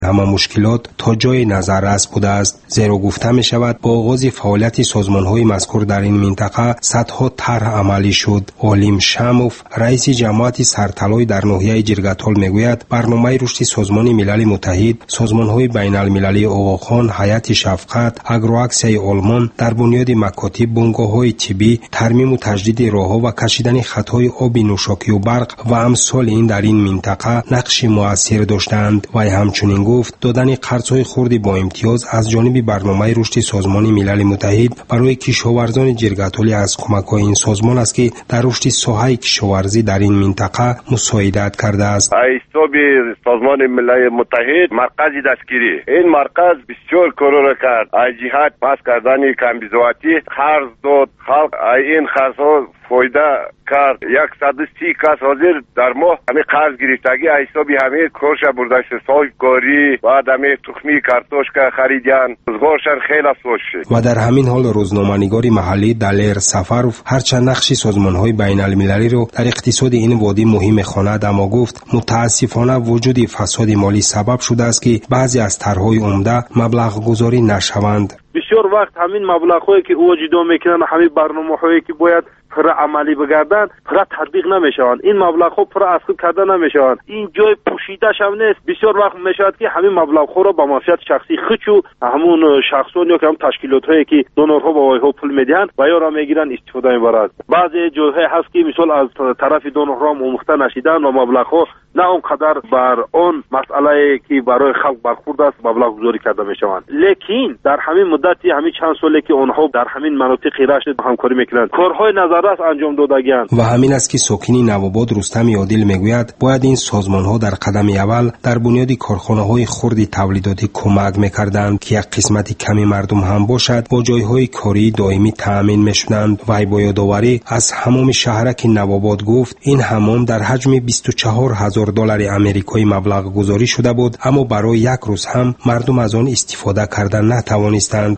همه مشکلات تا جای نظررس بوده است، زیرا گفته می شود با آغاز فعالیت سازمان‌های مذکور در این منطقه صدها طرح عملی شد. عالم شموف، رئیس جماعت سرطلای در ناحیه جرگتال میگوید برنامه رشد سازمان ملل متحد، سازمان‌های بین‌المللی آقاخان، هیئت شفقت، اگرواکسیای آلمان در بنیاد مکاتب، بنگاه‌های طبی، ترمیم و تجدید راه‌ها و کشیدن خط‌های آب نوشاکی و برق و امثال این در این منطقه نقش مؤثر داشتند. و همچنین گفت دادن قرض‌های خرد با امتیاز از جانب برنامه رشد سازمان ملل متحد برای کشاورزان جرگتالی از کمک‌های این سازمان است که در رشد ساحه کشاورزی در این منطقه مساعدت کرده است. حساب سازمان ملل متحد مرکز دستگیری این مرکز بسیار کار کرد. از جهت پس کردن کمبیزواتی قرض داد، خلق این قرض‌ها فایده کرد. 130 کس حاضر در ماه همه قرض گرفتگی حسابی همه کارش برداشت، سال گاری بعد همه تخمی کارتوشکا خریدن، روزگارشان خیلی افزایش شد. و در همین حال روزنامه‌نگار محلی دلیر سفروف هرچند نقش سازمان‌های بین‌المللی را در اقتصاد این وادی مهم خواند، اما گفت متاسفانه وجود فساد مالی سبب شده است که بعضی از طرح‌های عمده مبلغ گذاری نشوند. بسیار وقت همین مبلغ‌هایی که او جدا میکنن، همین برنامه‌هایی که باید پر عملی بگردن پر تطبیق نمیشوند. این مبلغ‌ها پر اصل کرده نمیشوند. این جای پوشیده‌ش هم نیست. بسیار وقت میشود که همین مبلغ‌ها را با منفعت شخصی خودشو همون شخصان یا که هم تشکیلات‌هایی که دونورها با وایها پول میدهند و یا را میگیرن استفاده میبرند. بعضی جاهای هست که مثلا از طرف دونورها آموخته نشدن و مبلغ‌ها نه اونقدر بر اون مسئله که برای خلق برخورد است مبلغ گذاری کرده میشوند. لیکن در همین مدتی همین چند سالی که اونها در همین مناطق رشد همکاری میکنند، کارهای نظررس انجام دادگیند. و همین است که ساکنی نوآباد رستم عادل میگوید باید این سازمان‌ها در قدم اول در بنیاد کارخانه‌های خرد تولیداتی کمک میکردند که یک قسمت کمی مردم هم باشد با جایهای کاری دائمی تأمین میشدند. و با یادآوری از حمام شهرک نوآباد گفت این حمام در حجم $24,000 آمریکایی مبلغ گذاری شده بود، اما برای یک روز هم مردم از آن استفاده کردن نتوانستند.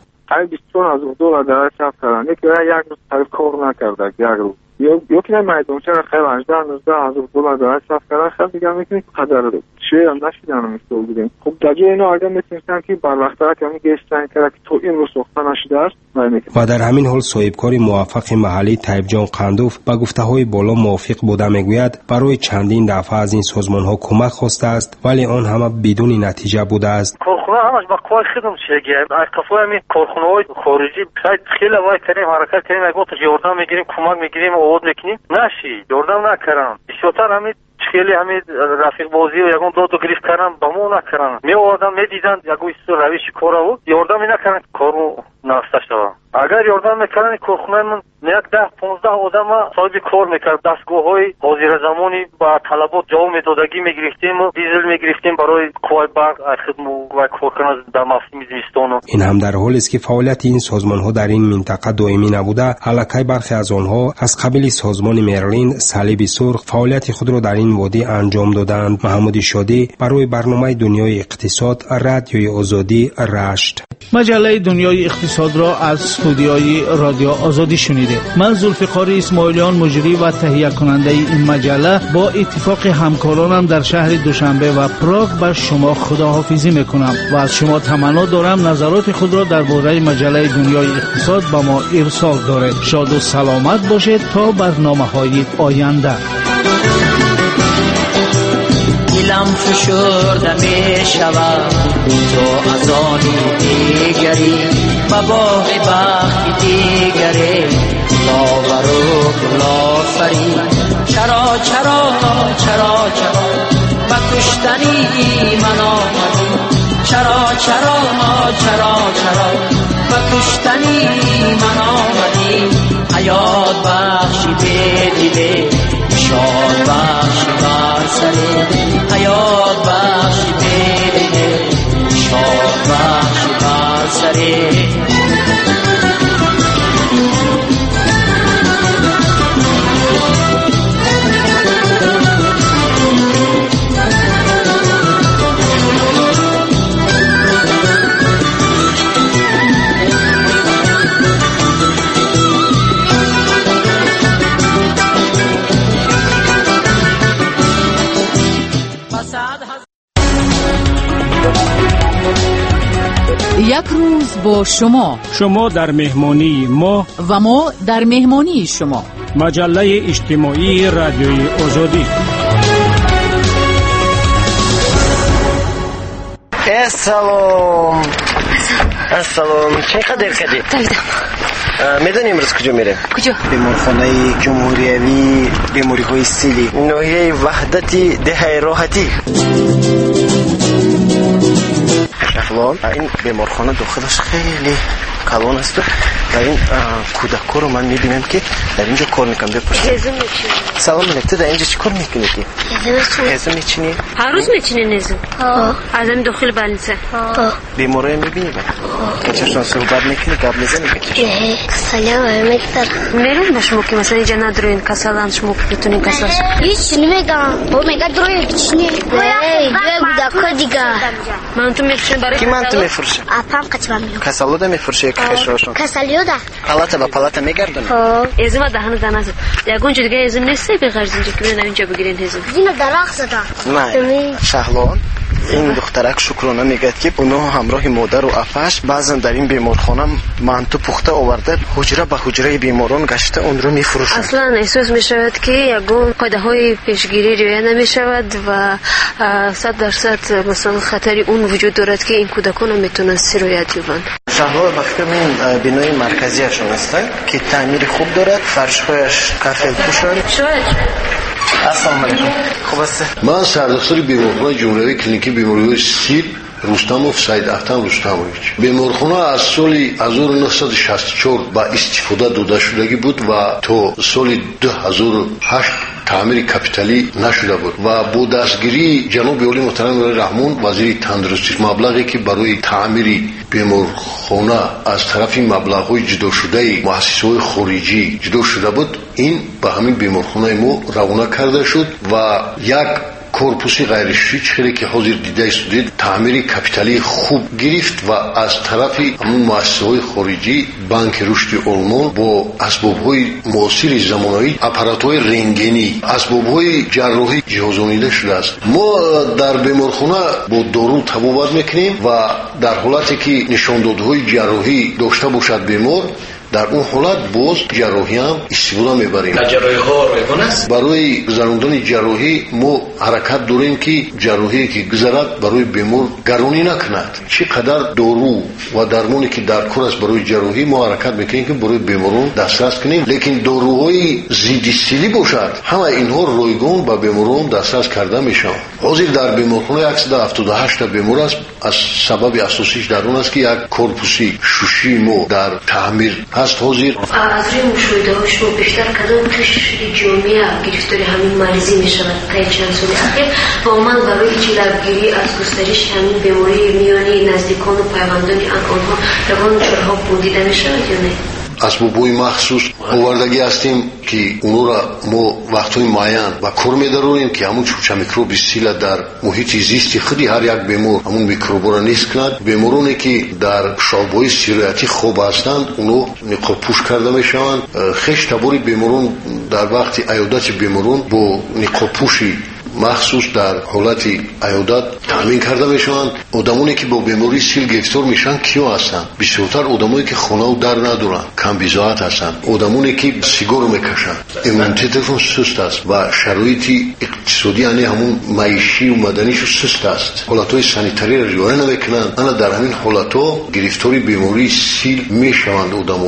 $24,000 در چاپ کردن یک روز طرف کار نکرده، یک روز یکی میدونچه خیلی 18-19,000 داره چاپ کردن. خیلی دیگه میکنید قدر چه هم نشیدن میستو بودیم. خب در جای اینو آدم میتونستن که بر وقتها که میگشتن که تو این رو سخته نشده است. و در همین حال صاحبکار موفق محلی طیب جان قندوف با گفته‌های بالا موافق بوده میگوید برای چندین دفعه از این سازمان‌ها کمک خواسته است ولی آن همه بدون نتیجه بوده است. کارخانه همش با کار خودم شگه از کفای می کارخانه‌های خارجی خیلی وای کردیم حرکت کردیم گفت یاردم میگیریم کمک میگیریم آواد میکنیم نشی یاردم نکردن. بیشتر همین خیلی همین رفیق بازی و یگان دو گرفت کردن با ما نکردن. می آوردن میدیدن یگو است روش کارو یاردم نکردن کارو ناسته شد. اگر یاردم میکردن کارخانه من یک 10-15 آدم صاحب کار میکرد. دستگاه‌های حاضر زمانی با طلبات جواب میدادگی میگرفتیم و دیزل میگرفتیم برای کوه برق خدمت و کارکنان در موسم زمستان. این هم در حالی است که فعالیت این سازمان‌ها در این منطقه دائمی نبوده. الکی برخی از آنها از قبیل سازمان مرلین صلیب سرخ فعالیت خود را در این وادی انجام دادند. محمود شادی برای برنامه دنیای اقتصاد رادیوی آزادی رشت. مجله دنیای اقتصاد را از استودیوی رادیو آزادی شنیده. من ذوالفقار اسماعیلیان مجری و تهیه کننده این مجله با اتفاق همکارانم در شهر دوشنبه و پراگ به شما خداحافظی میکنم و از شما تمنا دارم نظرات خود را درباره مجله دنیای اقتصاد به ما ارسال دارید. شاد و سلامت باشید تا برنامه‌های آینده. دلم فشرده می شود تو از آنی دیگری و باغ بخت دیگری لاغر و گلافری چرا چرا چرا چرا و کشتنی من آمدی چرا چرا چرا چرا و کشتنی من آمدی حیات بخشی به دل شاد بخشی بر سر حیات بخشی به دل شاد بخشی بر سر Pasad یک روز با شما در مهمانی ما و ما در مهمانی شما. مجله اجتماعی رادیوی آزادی. سلام. چقدر کردی؟ میدونی امروز کجا میریم؟ کجا؟ بیمارخانه جمهوریوی بیماری های سیلی، ناحیه وحدتی ده راحتی. این بیمارخانه داخلش خیلی کلان است. در این کودک‌ها رو من میبینم که در اینجا کار میکنم. هزم میچینی. سلام علیکم. تو در اینجا چی کار میکنی که؟ هزم میچینی؟ هر روز میچینی هزم. از این داخل بلنسه. بیمارای میبینی با؟ چشم صحبت میکنی قبل میزنی که سلام علیکم. میرم با شما که مثلا اینجا ندارین کسالان شما که بتونین کساش. هیچ نمیگم. با میگه دروی بچینی. بودکا دیگه. من تو میفروشم برای کی من تو میفروشم؟ اپام قچم میگم. کسالودا میفروشه که خشوشون. کسالیودا. پالاتا با پالاتا میگردن. ازم دهن دهن. یگون دیگه ازم نیست بخرج اینجا که برین اینجا بگیرین هزم. دینا درخت زدم. نه. شهلان این دخترک شکرانه میگه که اونها همراه مادر و افش بعضن در این بیمارخانه مانتو پخته آورده حجره به حجره بیماران گشته اون رو میفروشن. اصلا احساس میشود که یگون قاعده های پیشگیری رعایت نمیشود و 100% مثلا خطری اون وجود دارد که این کودکان میتونن سرایت یابند. شهلا بخیر این بینای مرکزیشون هستن که تعمیر خوب دارد، فرش‌هایش کفل پوشن. السلام علیکم. خوب است. من سردفتر بیمارخانه جمهوری کلینیکی بیماری‌های سیل رستموف سید احتم رستمویچ. بیمارخانه از سال 1964 با استفاده داده شدگی بود و تا سال 2008 تعمیر کپیتالی نشده بود و با دستگیری جناب عالی محترم رحمان وزیر تندرستی مبلغی که برای تعمیر بیمارخانه از طرف مبلغ‌های جدا شده مؤسسه‌های خارجی جدا شده بود، این به همین بیمارخانه ما روانه کرده شد و یک کورپوسی غیر شیچ که حاضر دیده استودید تعمیر کپیتالی خوب گرفت و از طرف همون مؤسسه‌های خارجی بانک رشد آلمان با اسباب‌های معاصر زمانه‌ای آپارات‌های رنگینی اسباب‌های جراحی جهازانیده شده است. ما در بیمارخانه با دارو طبابت میکنیم و در حالتی که نشاندادهای جراحی داشته باشد بیمار در اون حالت باز جراحی هم استفاده میبریم. جراحی ها رایگان است. برای گذراندن جراحی ما حرکت داریم که جراحی که گذرد برای بیمار گرانی نکند. چقدر دارو و درمانی که در کار است برای جراحی ما حرکت میکنیم که برای بیماران دسترس کنیم، لیکن داروهای ضد استیلی باشد همه اینها رایگان به بیماران دسترس کرده میشن. حاضر در بیمارخانه 178 بیمار است. از سبب اساسیش در اون است که یک کورپوسی شوشی ما در تعمیر است. حاضر از روی مشاهده ها شما بیشتر کدام توش جامعه گرفتاری همین مریضی می شود تا چند سال اخیر با من برای جلوگیری از گسترش همین بیماری میانی نزدیکان و پیوندان آنها روان چرها بودیده می شود یا نه؟ اسباب‌های مخصوص آوردگی هستیم که اونو را ما وقت‌های معین و کار می‌داریم که همون چوچه میکروب سیل در محیط زیستی خودی هر یک بیمار همون میکروب را نیست کند. بیمارانی که در شعبه‌های سرایتی خوب هستند اونو نقاب پوش کرده میشوند. خیش تباری بیماران در وقت عیادت بیماران با نقاب پوشی مخصوص در حالت عیادت تامین کرده میشوند. آدمانی که با بیماری سیل گرفتار میشن کیا هستند؟ بیشتر آدمایی که خونه و در ندارن، کم بیزاحت هستند، آدمانی که سیگار میکشن، ایمونیتشون سست است و شرایط اقتصادی یعنی همون معیشی و مدنیش سست است. حالتهای سانیتاری را رعایت نمیکنند. انا در همین حالتها گرفتاری بیماری سیل میشوند آدم‌ها.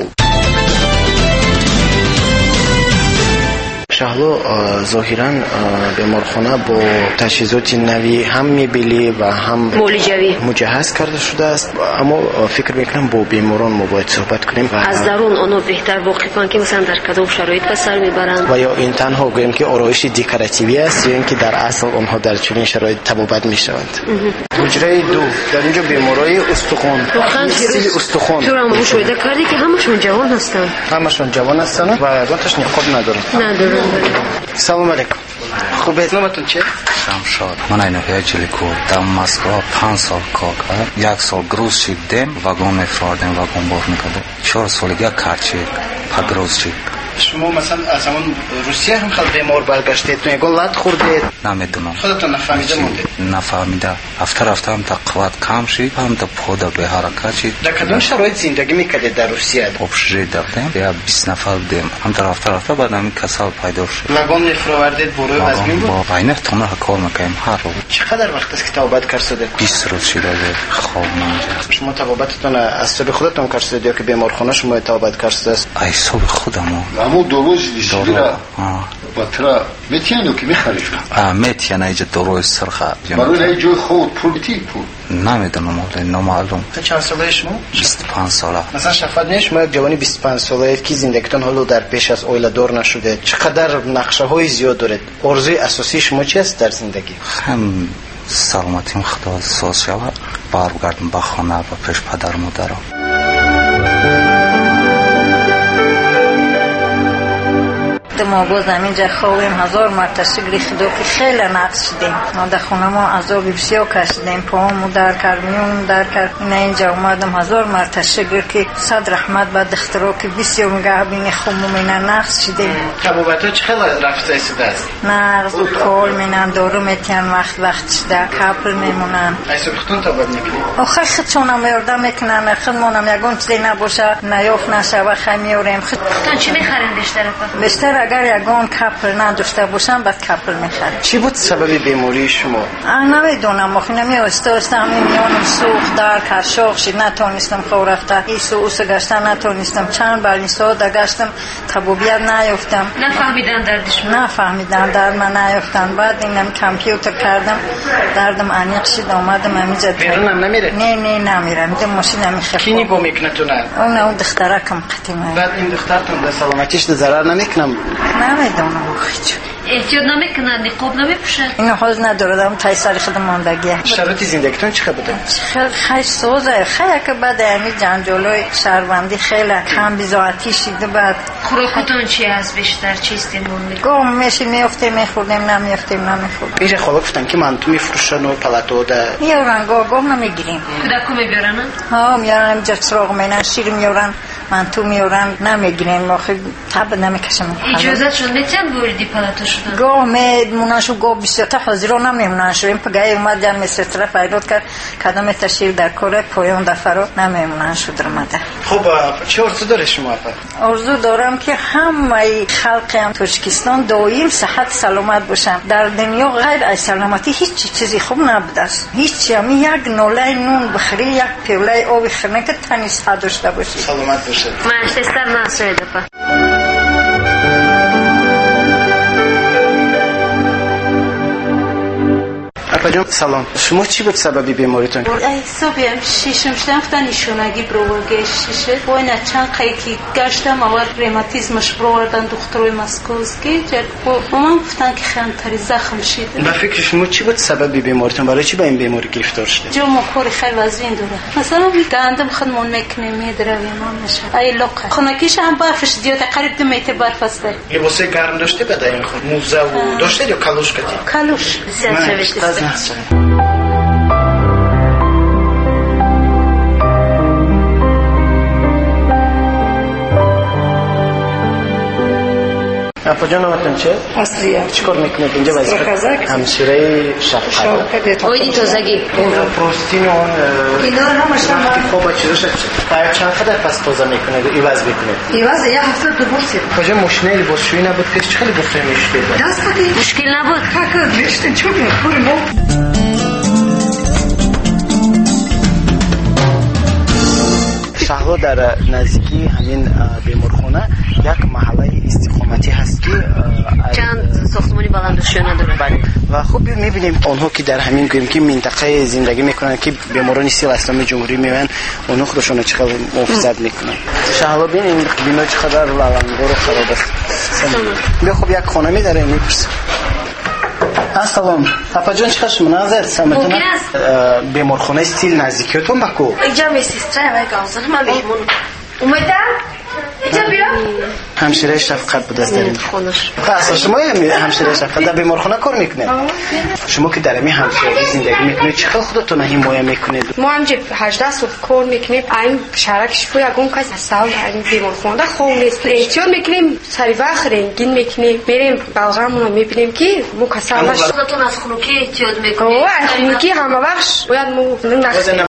شهلا ظاهرا بیمارخانه با تجهیزات نوی هم میبلی و هم معالجوی مجهز کرده شده است، اما فکر میکنم با بیماران ما باید صحبت کنیم و از درون آنها بهتر واقفن که مثلا در کدام شرایط به سر میبرند و یا این تنها گویم که آرایش دکوراتیوی است یا اینکه در اصل آنها در چنین شرایط طبابت میشوند. حجره 2 در اینجا بیمارای استخوان سیل استخوان تو هم مشاهده کردی که همشون جوان هستن، همشون جوان هستن و یادش نقاب ندارن. سلام علیکم. خوب اسمتون چیه؟ شمشاد. من اینو جلیکو در مسکو 5 سال کار کردم. 1 سال گروز چیدم، واگن میفروردم، واگن بار میکردم. 4 سال یک کارچی پگروز چید. شما مثلا از همون روسیه هم خیلی بیمار برگشتید تو یگان لط خوردید؟ نمیدونم. خودتون نفهمیده موندید؟ نفهمیده. رفته هم تا قوت کم شد، هم تا پودا به حرکت شد. در کدام شرایط زندگی میکردید در روسیه؟ ابشری داشتیم. یا 20 نفر بودیم. هم تا رفته بعد همین کسال پیدا شد. واگن میفروردید برای وزمین بود؟ با عینه تونه کار میکنیم هر روز. چقدر وقت است که توبت کردید؟ 20 روز شده خواب نمیشه. شما توبتتون از صبح خودتون کردید یا که بیمارخانه شما توبت کردید؟ ای صبح خودم. اما دو روز دیشتیرا باترا میتیانو که میخریش. میتیان ایجا دو روز سرخه. برای ایجا خود پولیتی پول. نمیدونم ولی نامعلوم. چند ساله شما؟ 25 ساله. مثلا شفاعت نیست شما یک جوانی 25 ساله که زندگیتون حالا در پیش از اویلا دور نشده. چقدر نقشه های زیاد دارید؟ آرزوی اساسی شما چی است در زندگی؟ هم سلامتیم خدا ساز شود. برگردم به خانه و پیش پدر مادرم. ما باز همینجا خوابیم 1000 مرتبه خدا که خیلی نقص شدیم. ما در خونه ما عذاب بسیار کشیدیم. پاهمو در کرد میون در کرد. اینجا اومدم 1000 مرتبه شکر که صد رحمت بعد اختراع که بسیار میگه بین خمو مینا نقص شدیم. تبوبتو چقدر رفته شده است؟ نقص و کول مینن دارو میتین وقت شده کپل میمونن. ایسو بختون توبت میکنی؟ آخه خودشونم یارده میکنن خودمونم یگون چیزی نباشه نیاف نشه و خمیوریم. تو چی میخرین بیشتر اگر یگان کپل نداشته باشم بعد کپل میخرم. چی بود سبب بیماری شما؟ نمیدونم آخه نمیستم همین میانم سوخت در کرشاخ شد نتونستم خور رفته ایسو اوسو گشتم نتونستم چند بار این ساعت گشتم طبوبیت نیافتم. نفهمیدن دردش؟ نفهمیدن درد من نیافتن. بعد اینم کامپیوتر کردم دردم عمیق شد اومدم همینجا. بیرونم نمیره؟ نه نمیرم ده ماشین میخوام. کی نگاه میکنه تو نه؟ اون دخترکم قدیمه. بعد این دخترتون به سلامتیش ضرر نمیکنم؟ نمیدونم آخه احتیاط نمیکنن نقاب نمیپوشن؟ اینو حاضر نداردم تای سر خودم ماندگیه. شرایط زندگیتون چه بوده؟ خیلی سوزه خیلی که بعد همین جنجالای شهروندی خیلی کم بیزاعتی شده. بعد خوراکتون چی از بیشتر چی استعمال میکنید؟ گم میشه میافتیم میخوردیم نمیافتیم نمیخوردیم. پیش خاله گفتن که من تو میفروشن و پلاتو ده میارن گم نمیگیریم. کودکو میبرن؟ ها میارن اینجا چراغ مینن شیر میارن من تو میارن نمیگیریم. آخه تب نمیکشم. اجازهشون میتن بوردی پلاتو شدن؟ گاه میموننشو گاه بیشتر حاضران نمیموننشو. این پگاهی اومد در مستر پیروت کرد کدام تشیر در کار پایان دفرا نمیموننشو درمده. خب چه ارزو داره شما؟ ارزو دارم که همه خلق هم تاجیکستان دائم صحت سلامت باشن. در دنیا غیر از سلامتی هیچ چیزی خوب نبوده است. هیچ یعنی یک نوله نون بخری یک پیاله آب خنک که تنی صحت داشته باشی. سلامت باشه. Manchester nasıl pa? Апа سلام. شما چی بود سبب بیماریتون؟ ای صبحم شیشم شدم فتن نشونگی بروگش شیشه. واینا چند قیکی گشتم اول ریماتیزمش بروردن دکترای مسکوزگی جد مامان گفتن که خیلی زخم شده. با فکر شما چی بود سبب بیماریتون؟ برای چی با این بیماری گرفتار شده؟ جو ما کاری خیلی وزین داره. مثلا گندم خودمون میکنه میدره بیمار میشه. ای لقه. خونکیش هم برفش زیاد قریب 2 متر برف است. لباسای گرم داشته بدن خود موزه و داشته یا کالوش کردی؟ کالوش. اپا جان آمدن چه؟ اصلیه. چیکار میکنید اینجا وظیفه؟ همسیره شفقت. اویدی تازگی. این پروستین و اون اینا همشون خوب چیزش تا چند قدر پس تازه میکنید ایواز میکنید؟ ایواز یه هفته دو بورسی. کجا ماشینه لباسشویی نبود پیش خیلی گفته میشد. دست بدی مشکل نبود. کاکا میشتن چون میخوریم. شهلا در نزدیکی همین بیمارخانه یک محله استقامتی هست که چند ساختمانی بلندشانه داره. بله و خوب میبینیم آنها که در همین که منطقه زندگی میکنن که بیماران سیل اسلامی جمهوری میون اونها خودشون چقدر محافظت میکنن. شهلا بین این بنا چقدر لالنگار و خراب است. بیا خوب یک خانه میداره میپرسه. سلام. اپا جان چقدر شما نظر سمتون بیمارخانه استیل نزدیکیتون بکو؟ اینجا می سیستره و گازر ما مهمون اومدم اینجا بیا. همشیره شفقت بود از در این خونش. اصلا شما همشیره شفقت در بیمارخانه کار میکنید؟ شما که در این همشیره زندگی میکنید چقدر خودتون حمایت میکنید؟ ما همجا 18 سال کار میکنیم. این شرکش پوی اگون کس سال این بیمارخانه خوب نیست. احتیاط میکنیم سری وقت رنگین میکنیم میریم بلغمون رو میبینیم که مو کسالش خودتون از خنوکی احتیاط میکنید. خنوکی همه وقت باید مو